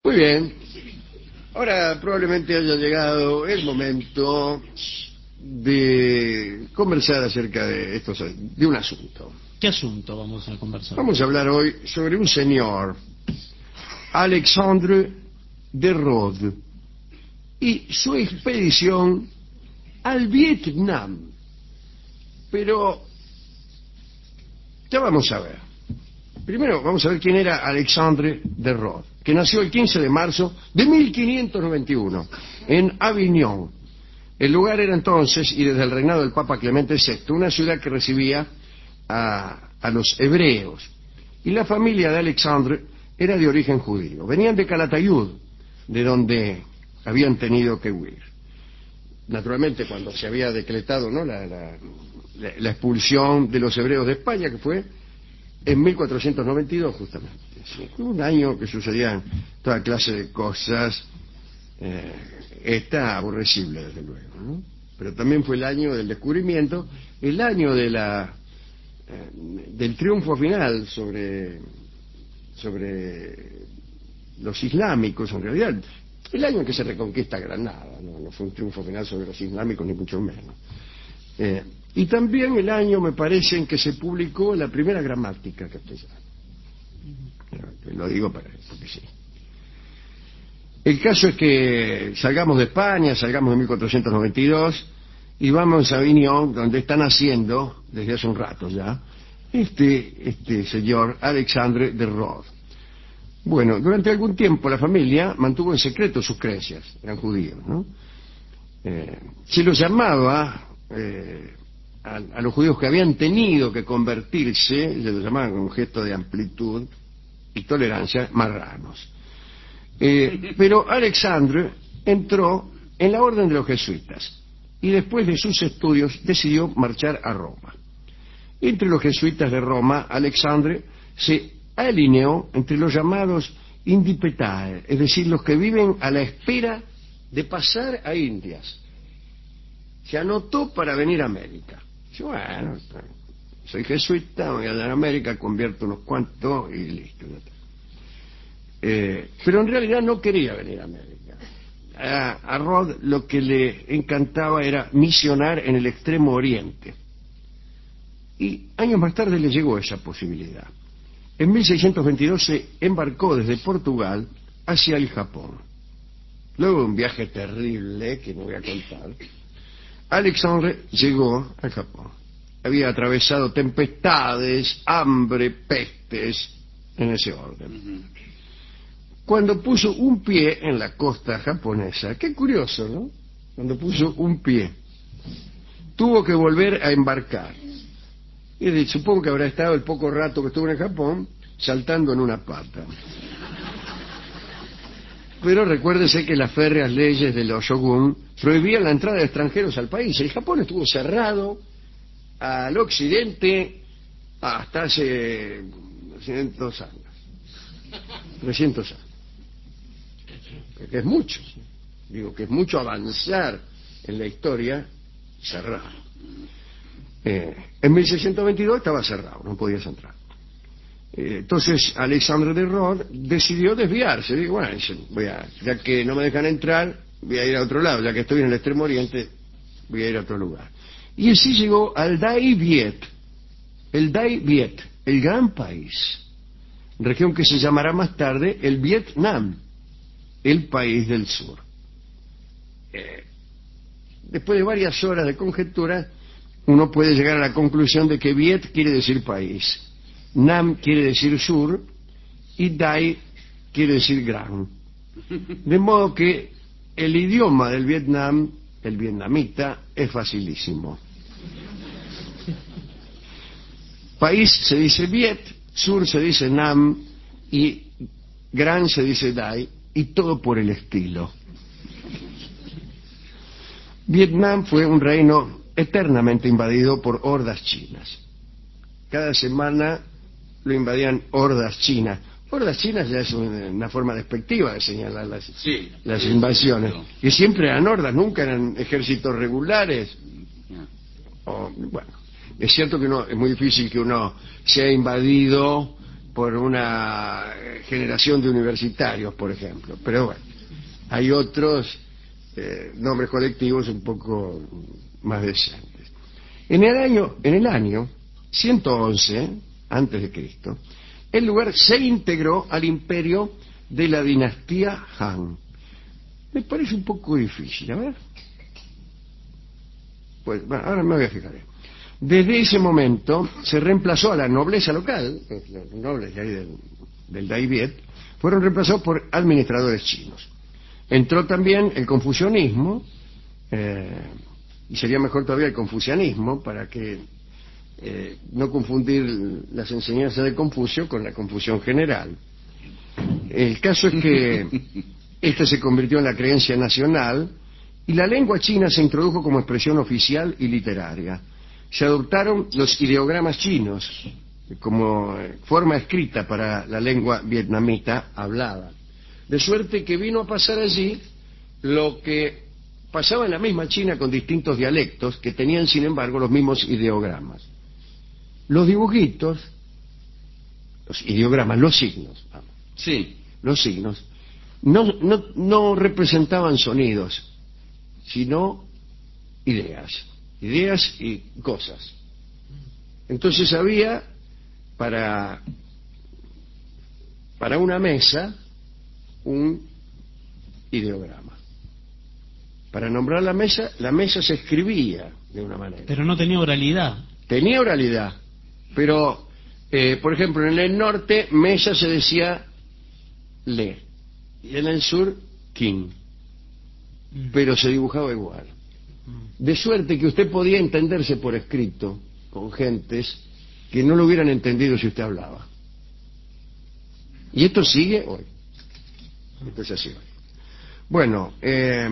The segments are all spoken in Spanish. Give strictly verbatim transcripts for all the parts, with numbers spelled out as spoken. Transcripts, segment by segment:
Muy bien. Ahora probablemente haya llegado el momento de conversar acerca de estos, de un asunto. ¿Qué asunto vamos a conversar? Vamos a hablar hoy sobre un señor, Alexandre de Rhodes, y su expedición al Vietnam. Pero ya vamos a ver. Primero vamos a ver quién era Alexandre de Rhodes, que nació el quince de marzo de mil quinientos noventa y uno en Avignon. El lugar era entonces, y desde el reinado del Papa Clemente sexto, una ciudad que recibía a, a los hebreos. Y la familia de Alexandre era de origen judío. Venían de Calatayud, de donde habían tenido que huir. Naturalmente, cuando se había decretado, ¿no?, la, la, la expulsión de los hebreos de España, que fue en mil cuatrocientos noventa y dos, justamente. Sí, un año que sucedían toda clase de cosas. Eh, esta aborrecible, desde luego, ¿no? Pero también fue el año del descubrimiento, el año de la eh, del triunfo final sobre sobre los islámicos, en realidad el año en que se reconquista Granada, no, no fue un triunfo final sobre los islámicos ni mucho menos. Eh, y también el año, me parece, en que se publicó la primera gramática castellana. Lo digo para porque sí. El caso es que salgamos de España, salgamos de mil cuatrocientos noventa y dos y vamos a Avignon, donde están haciendo, desde hace un rato ya, este, este señor Alexandre de Rhodes. Bueno, durante algún tiempo la familia mantuvo en secreto sus creencias, eran judíos, ¿no? Eh, se los llamaba, eh, a, a los judíos que habían tenido que convertirse, se los llamaban con un gesto de amplitud y tolerancia, marranos. Eh, pero Alexandre entró en la orden de los jesuitas y después de sus estudios decidió marchar a Roma. Entre los jesuitas de Roma, Alexandre se alineó entre los llamados indipetae, es decir, los que viven a la espera de pasar a Indias. Se anotó para venir a América. Dijo, bueno, soy jesuita, voy a dar a América, convierto unos cuantos y listo. Eh, pero en realidad no quería venir a América. A, a Rhodes lo que le encantaba era misionar en el extremo oriente. Y años más tarde le llegó esa posibilidad. En mil seiscientos veintidós se embarcó desde Portugal hacia el Japón. Luego de un viaje terrible, que no voy a contar, Alexandre llegó al Japón. Había atravesado tempestades, hambre, pestes, en ese orden. Cuando puso un pie en la costa japonesa, qué curioso, ¿no? Cuando puso un pie, tuvo que volver a embarcar. Y supongo que habrá estado el poco rato que estuvo en Japón saltando en una pata. Pero recuérdese que las férreas leyes de los shogun prohibían la entrada de extranjeros al país. El Japón estuvo cerrado al occidente hasta hace doscientos años. trescientos años. Que es mucho. Digo que es mucho avanzar en la historia cerrado. Eh, en mil seiscientos veintidós estaba cerrado, no podías entrar. Eh, entonces Alexandre de Rhodes decidió desviarse. Digo, bueno, voy a, ya que no me dejan entrar, voy a ir a otro lado. Ya que estoy en el extremo oriente, voy a ir a otro lugar. Y así llegó al Dai Viet, el Dai Viet, el gran país, región que se llamará más tarde el Vietnam, el país del sur. Eh, después de varias horas de conjetura, uno puede llegar a la conclusión de que Viet quiere decir país, Nam quiere decir sur y Dai quiere decir gran. De modo que el idioma del Vietnam, el vietnamita, es facilísimo. País se dice Viet, sur se dice Nam y gran se dice Dai, y todo por el estilo. Vietnam fue un reino eternamente invadido por hordas chinas. Cada semana lo invadían hordas chinas. Hordas chinas ya es una forma despectiva de señalar las, sí, las sí, invasiones. No. Y siempre eran hordas, nunca eran ejércitos regulares. O, bueno, es cierto que no, es muy difícil que uno sea invadido por una generación de universitarios, por ejemplo. Pero bueno, hay otros eh, nombres colectivos un poco más decentes. En el año, en el año ciento once antes de Cristo, el lugar se integró al imperio de la dinastía Han. Me parece un poco difícil, a ver. Pues bueno, ahora me voy a fijar. Desde ese momento se reemplazó a la nobleza local, los nobles de ahí del, del Dai Viet, fueron reemplazados por administradores chinos. Entró también el confucianismo, eh, y sería mejor todavía el confucianismo, para que eh, no confundir las enseñanzas de Confucio con la confusión general. El caso es que esta se convirtió en la creencia nacional y la lengua china se introdujo como expresión oficial y literaria. Se adoptaron los ideogramas chinos como forma escrita para la lengua vietnamita hablada. De suerte que vino a pasar allí lo que pasaba en la misma China con distintos dialectos que tenían, sin embargo, los mismos ideogramas. Los dibujitos, los ideogramas, los signos, vamos, Sí. los signos, no, no, no representaban sonidos, sino ideas, ideas y cosas. Entonces había para, para una mesa un ideograma. Para nombrar la mesa, la mesa se escribía de una manera. Pero no tenía oralidad. Tenía oralidad, pero, eh, por ejemplo, en el norte, mesa se decía le, y en el sur, king, mm. pero se dibujaba igual. Mm. De suerte que usted podía entenderse por escrito con gentes que no lo hubieran entendido si usted hablaba. Y esto sigue hoy. Esto es así hoy. Bueno, eh,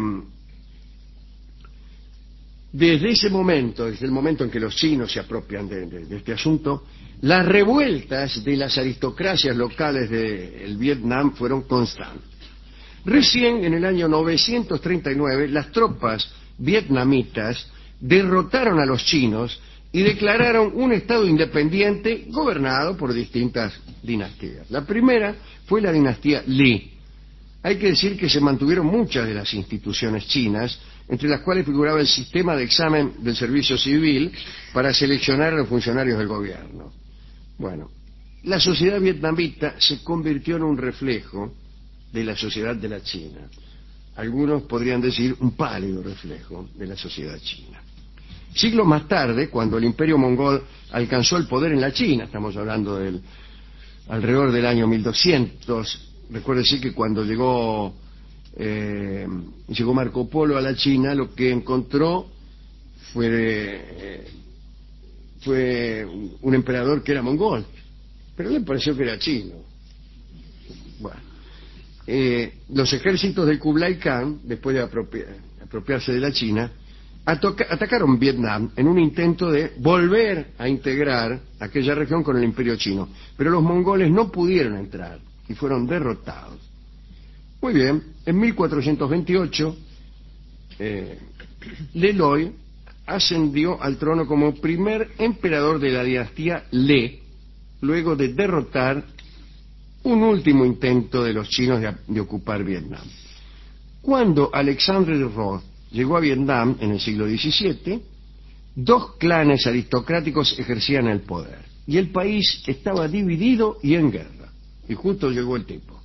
desde ese momento, desde el momento en que los chinos se apropian de, de, de este asunto, las revueltas de las aristocracias locales del Vietnam fueron constantes. Recién en el año novecientos treinta y nueve, las tropas vietnamitas derrotaron a los chinos y declararon un estado independiente gobernado por distintas dinastías. La primera fue la dinastía Li. Hay que decir que se mantuvieron muchas de las instituciones chinas, entre las cuales figuraba el sistema de examen del servicio civil para seleccionar a los funcionarios del gobierno. Bueno, la sociedad vietnamita se convirtió en un reflejo de la sociedad de la China. Algunos podrían decir un pálido reflejo de la sociedad china. Siglos más tarde, cuando el imperio mongol alcanzó el poder en la China, estamos hablando del alrededor del año mil doscientos, recuérdese que cuando llegó eh, llegó Marco Polo a la China, lo que encontró fue eh, fue un emperador que era mongol, pero le pareció que era chino. Bueno, eh, los ejércitos de Kublai Khan, después de apropi- apropiarse de la China, atoca- atacaron Vietnam en un intento de volver a integrar aquella región con el imperio chino, pero los mongoles no pudieron entrar y fueron derrotados. Muy bien, en mil cuatrocientos veintiocho, eh, Le Loi ascendió al trono como primer emperador de la dinastía Le, luego de derrotar un último intento de los chinos de, de ocupar Vietnam. Cuando Alexandre de Roth llegó a Vietnam en el siglo diecisiete, dos clanes aristocráticos ejercían el poder y el país estaba dividido y en guerra. Y justo llegó el tipo.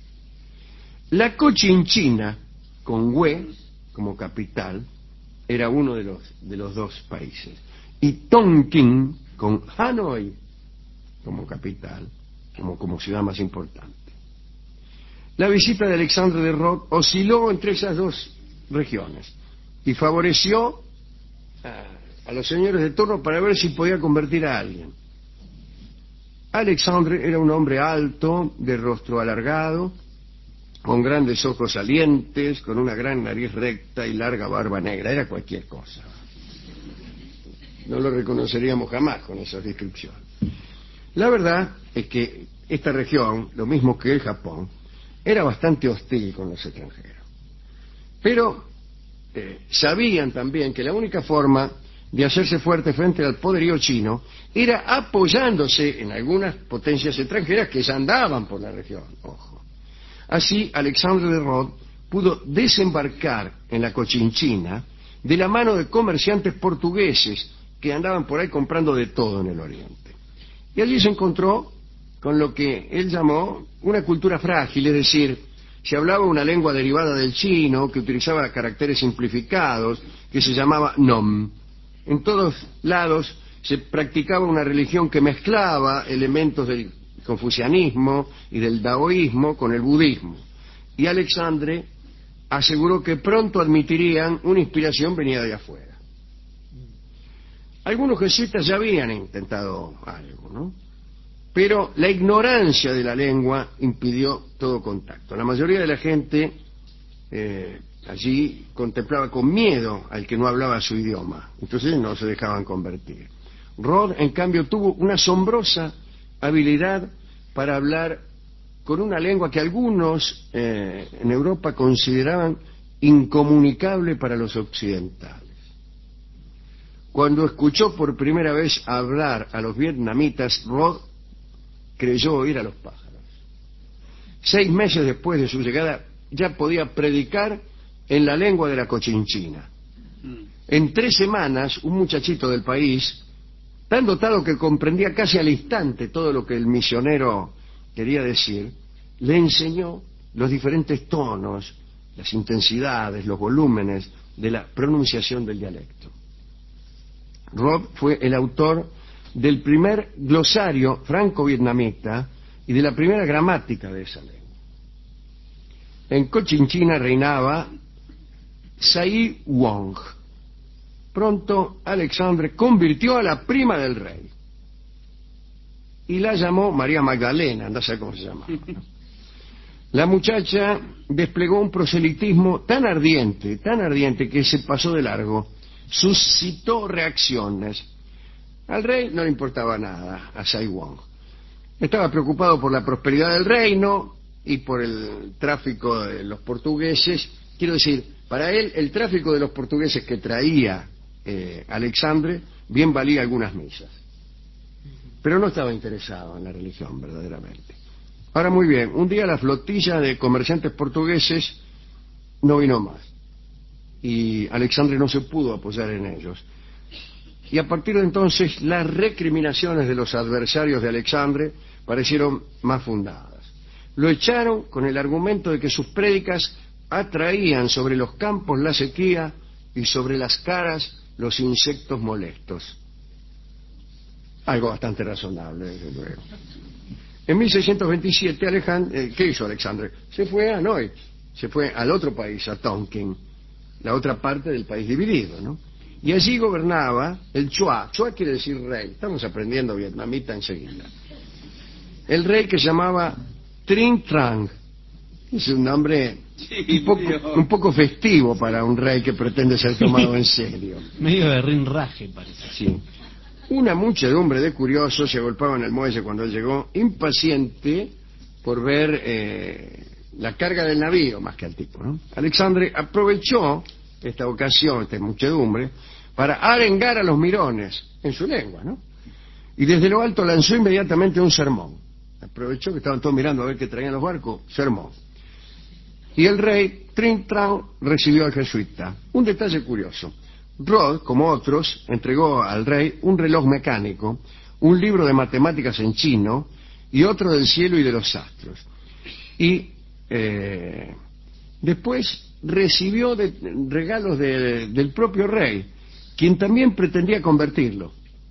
La Cochinchina, con Hue como capital, era uno de los, de los dos países. Y Tonkin, con Hanoi como capital, como, como ciudad más importante. La visita de Alexandre de Roth osciló entre esas dos regiones y favoreció a, a los señores de turno para ver si podía convertir a alguien. Alexandre era un hombre alto, de rostro alargado, con grandes ojos salientes, con una gran nariz recta y larga barba negra. Era cualquier cosa. No lo reconoceríamos jamás con esas descripciones. La verdad es que esta región, lo mismo que el Japón, era bastante hostil con los extranjeros. Pero eh, sabían también que la única forma de hacerse fuerte frente al poderío chino era apoyándose en algunas potencias extranjeras que ya andaban por la región. Ojo. Así, Alexandre de Rhodes pudo desembarcar en la Cochinchina de la mano de comerciantes portugueses que andaban por ahí comprando de todo en el oriente. Y allí se encontró con lo que él llamó una cultura frágil, es decir, se hablaba una lengua derivada del chino que utilizaba caracteres simplificados, que se llamaba nom. En todos lados se practicaba una religión que mezclaba elementos del confucianismo y del daoísmo con el budismo. Y Alexandre aseguró que pronto admitirían una inspiración venida de afuera. Algunos jesuitas ya habían intentado algo, ¿no? Pero la ignorancia de la lengua impidió todo contacto. La mayoría de la gente eh, allí contemplaba con miedo al que no hablaba su idioma, entonces no se dejaban convertir. Rhodes, en cambio, tuvo una asombrosa habilidad para hablar con una lengua que algunos eh, en Europa consideraban incomunicable para los occidentales. Cuando escuchó por primera vez hablar a los vietnamitas, Rhodes creyó oír a los pájaros. Seis meses después de su llegada ya podía predicar en la lengua de la Cochinchina. En tres semanas, un muchachito del país, tan dotado que comprendía casi al instante todo lo que el misionero quería decir, le enseñó los diferentes tonos, las intensidades, los volúmenes de la pronunciación del dialecto. Rhodes fue el autor del primer glosario franco-vietnamita y de la primera gramática de esa lengua. En Cochinchina reinaba Sai Wong. Pronto Alexandre convirtió a la prima del rey y la llamó María Magdalena, no sé cómo se llama. La muchacha desplegó un proselitismo tan ardiente, tan ardiente que se pasó de largo, suscitó reacciones. Al rey no le importaba nada, a Sai Wong. Estaba preocupado por la prosperidad del reino y por el tráfico de los portugueses. Quiero decir, para él el tráfico de los portugueses que traía eh, Alexandre bien valía algunas misas. Pero no estaba interesado en la religión verdaderamente. Ahora muy bien, un día la flotilla de comerciantes portugueses no vino más y Alexandre no se pudo apoyar en ellos. Y a partir de entonces las recriminaciones de los adversarios de Alexandre parecieron más fundadas. Lo echaron con el argumento de que sus prédicas atraían sobre los campos la sequía y sobre las caras los insectos molestos. Algo bastante razonable, desde luego. En mil seiscientos veintisiete, Alejandro, eh, ¿qué hizo Alexandre? Se fue a Hanoi, se fue al otro país, a Tonkin, la otra parte del país dividido, ¿no? Y allí gobernaba el Chua. Chua quiere decir rey. Estamos aprendiendo vietnamita enseguida. El rey que se llamaba Trinh Trang. Es un nombre sí, un, poco, un poco festivo para un rey que pretende ser tomado en serio. Medio de rinraje, parece. Sí. Una muchedumbre de curiosos se agolpaban en el muelle cuando él llegó, impaciente por ver eh, la carga del navío, más que al tipo, ¿no? Alexandre aprovechó esta ocasión, esta muchedumbre, para arengar a los mirones en su lengua, ¿no? Y desde lo alto lanzó inmediatamente un sermón. Aprovechó que estaban todos mirando a ver qué traían los barcos, sermón. Y el rey Trinh Trang recibió al jesuita. Un detalle curioso. Rhodes, como otros, entregó al rey un reloj mecánico, un libro de matemáticas en chino y otro del cielo y de los astros. Y eh, después recibió de, regalos de, del propio rey, quien también pretendía convertirlo.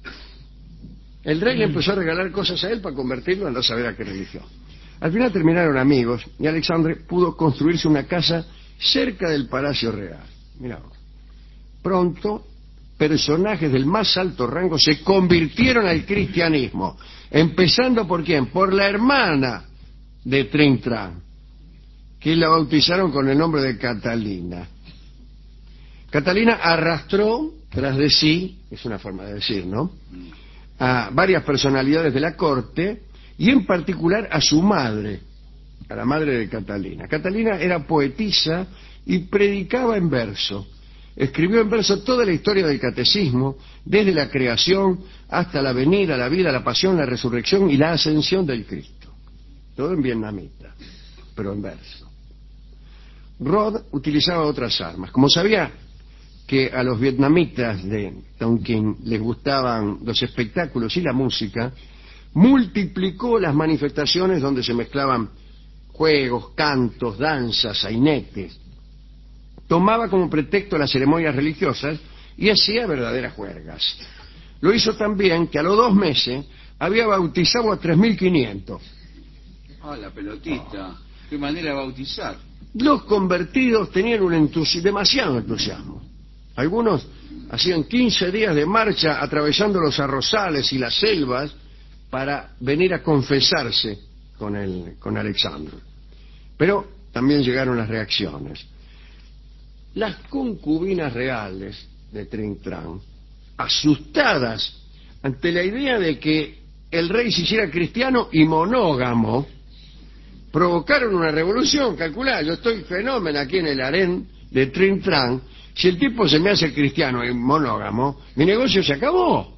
El rey le empezó a regalar cosas a él para convertirlo en no saber a qué religión. Al final terminaron amigos y Alexandre pudo construirse una casa cerca del Palacio Real. Mirá, pronto personajes del más alto rango se convirtieron al cristianismo, empezando por quién, por la hermana de Trinh Trang, que la bautizaron con el nombre de Catalina. Catalina arrastró tras de sí, es una forma de decir, ¿no?, a varias personalidades de la corte y en particular a su madre, a la madre de Catalina. Catalina era poetisa y predicaba en verso. escribió en verso toda la historia del catecismo, desde la creación hasta la venida, la vida, la pasión, la resurrección y la ascensión del Cristo. Todo en vietnamita, pero en verso. Rod utilizaba otras armas. Como sabía que a los vietnamitas de Tonkin les gustaban los espectáculos y la música, multiplicó las manifestaciones donde se mezclaban juegos, cantos, danzas, sainetes. Tomaba como pretexto las ceremonias religiosas y hacía verdaderas juergas. Lo hizo tan bien que a los dos meses había bautizado a tres mil quinientos. Ah, la pelotita. Oh. Qué manera de bautizar. Los convertidos tenían un entusi- demasiado entusiasmo. Algunos hacían quince días de marcha atravesando los arrozales y las selvas para venir a confesarse con, el, con Alexandre. Pero también llegaron las reacciones. Las concubinas reales de Trin Tran, asustadas ante la idea de que el rey se hiciera cristiano y monógamo, provocaron una revolución. Calculá, yo estoy fenómeno aquí en el harén de Trin Tran. Si el tipo se me hace cristiano y monógamo, mi negocio se acabó.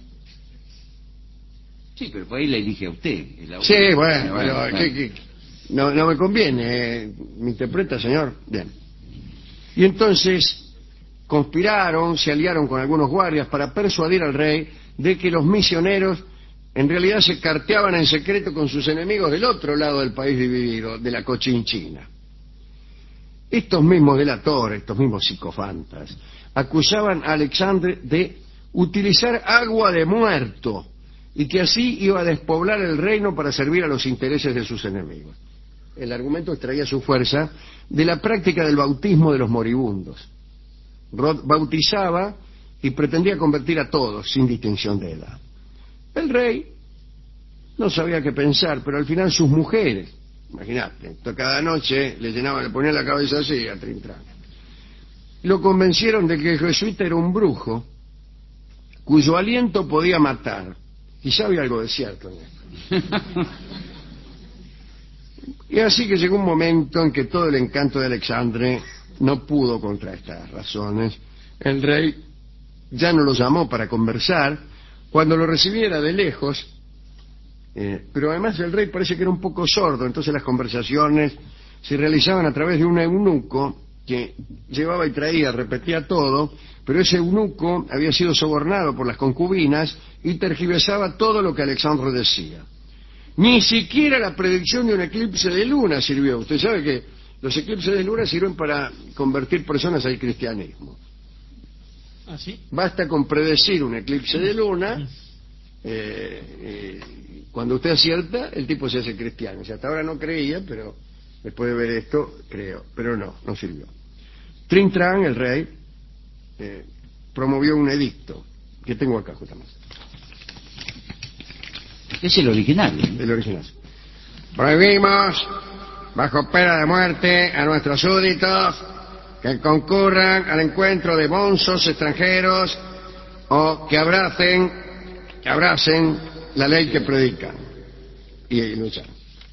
Sí, pero por ahí la elige a usted. Sí, bueno, bueno, bueno. ¿Qué, qué? No, no me conviene. ¿Me interpreta, señor? Bien. Y entonces conspiraron, se aliaron con algunos guardias para persuadir al rey de que los misioneros en realidad se carteaban en secreto con sus enemigos del otro lado del país dividido, de la Cochinchina. Estos mismos delatores, estos mismos psicofantas, acusaban a Alexandre de utilizar agua de muerto y que así iba a despoblar el reino para servir a los intereses de sus enemigos. El argumento extraía su fuerza de la práctica del bautismo de los moribundos. Rod bautizaba y pretendía convertir a todos, sin distinción de edad. El rey no sabía qué pensar, pero al final sus mujeres, imagínate, cada noche le llenaban, le ponían la cabeza así a Trin Tran, lo convencieron de que el jesuita era un brujo cuyo aliento podía matar. Quizá había algo de cierto en esto. Y así que llegó un momento en que todo el encanto de Alexandre no pudo contra estas razones. El rey ya no lo llamó para conversar. Cuando lo recibiera de lejos, eh, pero además el rey parece que era un poco sordo, entonces las conversaciones se realizaban a través de un eunuco que llevaba y traía, repetía todo, pero ese eunuco había sido sobornado por las concubinas y tergiversaba todo lo que Alexandre decía. Ni siquiera la predicción de un eclipse de luna sirvió. Usted sabe que los eclipses de luna sirven para convertir personas al cristianismo. ¿Ah, sí? Basta con predecir un eclipse de luna, eh, eh, cuando usted acierta, el tipo se hace cristiano. O sea, hasta ahora no creía, pero después de ver esto, creo. Pero no, no sirvió. Trin Tran, el rey, eh, promovió un edicto, que tengo acá justamente. Es el original. El original. Prohibimos, bajo pena de muerte, a nuestros súbditos que concurran al encuentro de bonzos extranjeros o que abracen, que abracen la ley que predican y, y luchan.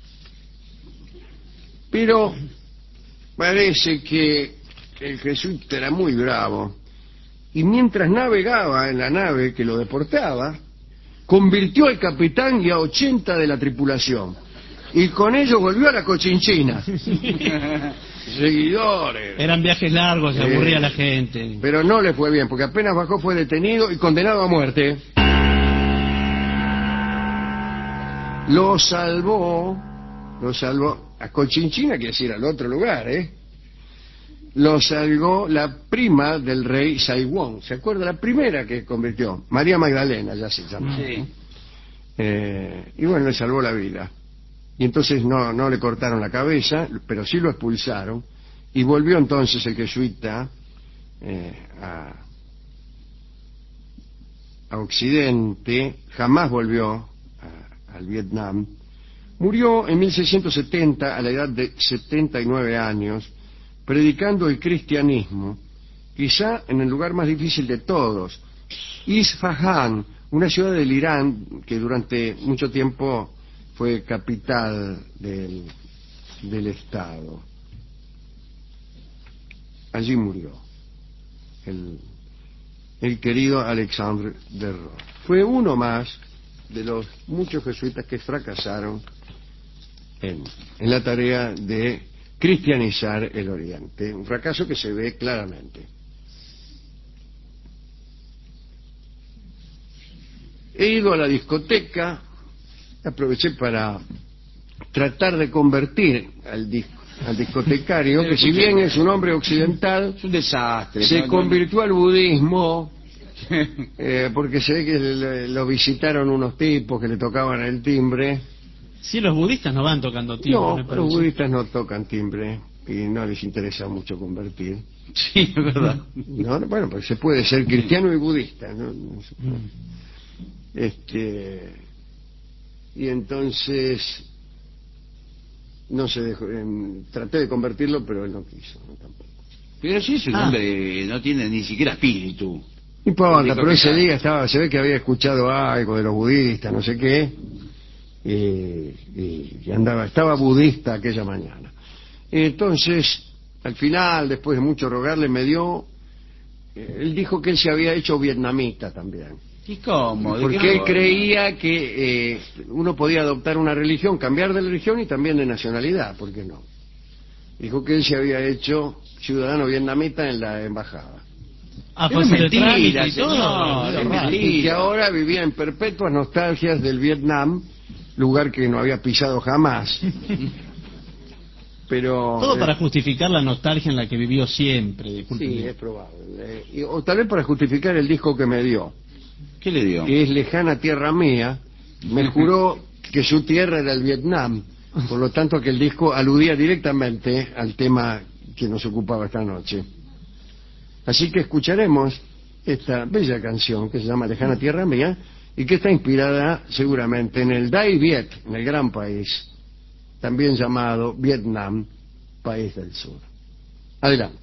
Pero parece que el jesuita era muy bravo y mientras navegaba en la nave que lo deportaba, convirtió al capitán y a ochenta de la tripulación y con ello volvió a la Cochinchina. Seguidores. Eran viajes largos, se aburría eh, la gente. Pero no le fue bien, porque apenas bajó fue detenido y condenado a muerte. Lo salvó, lo salvó, a Cochinchina quiere decir al otro lugar, ¿eh? Lo salvó la prima del rey Saiwón. ¿Se acuerda? La primera que convirtió, María Magdalena, ya se llama. Sí. Eh, y bueno, le salvó la vida. Y entonces no, no le cortaron la cabeza, pero sí lo expulsaron, y volvió entonces el jesuita eh, a, a Occidente, jamás volvió a, al Vietnam. Murió en mil seiscientos setenta a la edad de setenta y nueve años, predicando el cristianismo, quizá en el lugar más difícil de todos, Isfahan, una ciudad del Irán que durante mucho tiempo fue capital del, del Estado. Allí murió. el, el querido Alexandre de Rhodes. Fue uno más de los muchos jesuitas que fracasaron en, en la tarea de cristianizar el Oriente, un fracaso que se ve claramente. He ido a la discoteca, aproveché para tratar de convertir al, dis, al discotecario, que si bien es un hombre occidental, es un desastre. se no, convirtió no, al budismo, eh, porque se ve que le, lo visitaron unos tipos que le tocaban el timbre. Sí, los budistas no van tocando timbre. No, me los parece. budistas no tocan timbre y no les interesa mucho convertir. Sí, es verdad. No, bueno, pues se puede ser cristiano y budista, ¿no? No se puede. Este, y entonces no se dejó, eh, traté de convertirlo, pero él no quiso, no, tampoco. Pero sí es un Ah. hombre, no tiene ni siquiera espíritu. No importa, Dijo pero que ese ya- día estaba, se ve que había escuchado algo de los budistas, no sé qué, y, y- y andaba, estaba budista aquella mañana. Entonces, al final, después de mucho rogarle, me dio, eh, él dijo que él se había hecho vietnamita también. ¿Y cómo? ¿De qué Porque él forma? creía que eh, uno podía adoptar una religión, cambiar de religión y también de nacionalidad, ¿por qué no? Dijo que él se había hecho ciudadano vietnamita en la embajada. Ah, Es fue hacer el mentira, trámite y señor, todo. es Qué raro. mentira. Y que ahora vivía en perpetuas nostalgias del Vietnam, lugar que no había pisado jamás. Pero Todo eh, para justificar la nostalgia en la que vivió siempre. sí, Discúlpeme. es probable. Eh, y- o tal vez para justificar el disco que me dio, ¿Qué le dio? que es Lejana Tierra Mía. Me juró que su tierra era el Vietnam, por lo tanto que el disco aludía directamente al tema que nos ocupaba esta noche. Así que escucharemos esta bella canción que se llama Lejana Tierra Mía y que está inspirada seguramente en el Dai Viet, en el gran país, también llamado Vietnam, país del sur. Adelante.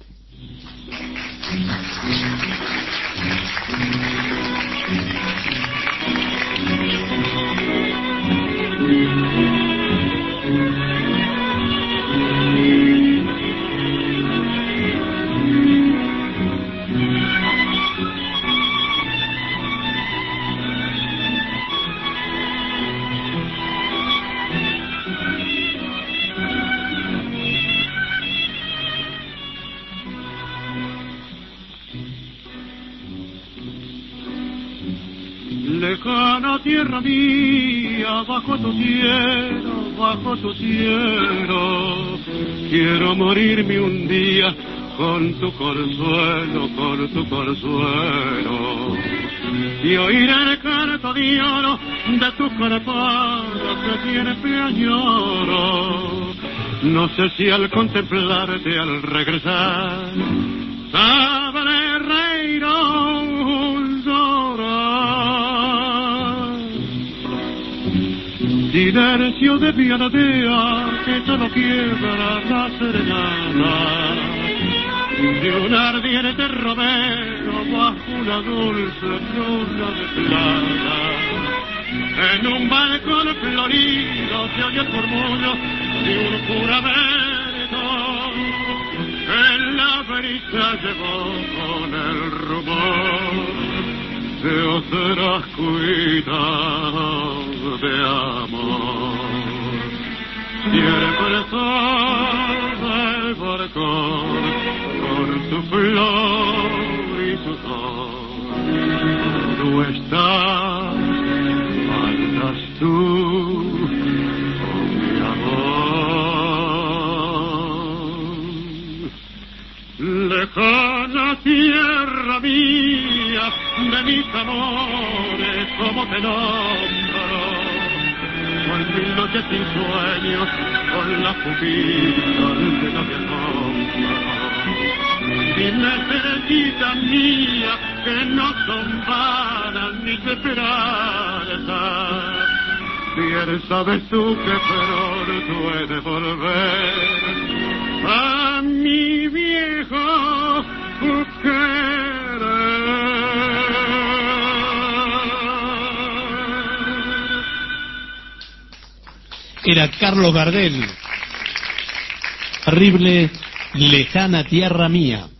Lejana tierra mía, bajo tu cielo, bajo tu cielo, quiero morirme un día con tu consuelo, con tu consuelo, y oír el canto de oro de tu carpado que siempre añoro. No sé si al contemplarte, al regresar, sabré reír o llorar. Silencio de pianadea que solo quiebra la serenata de un ardiente romero bajo una dulce luna de plata. En un balcón florido se oye el murmullo de un juramento. En la brisa llegó con el rumor de otras cuitas de amor. Siempre sobre el balcón con tu flor y tu sol. Tú estás, faltas tú, oh, mi amor. Lejana tierra mía, de mis amores, como te nombro, con mil noches sin sueños, con la pupila de la mi asombro. Dime, estrellita mía, que no son vanas mis esperanzas. Bien sabes tú que pronto he de volver a mi viejo querer. Era Carlos Gardel. Terrible, Lejana Tierra Mía.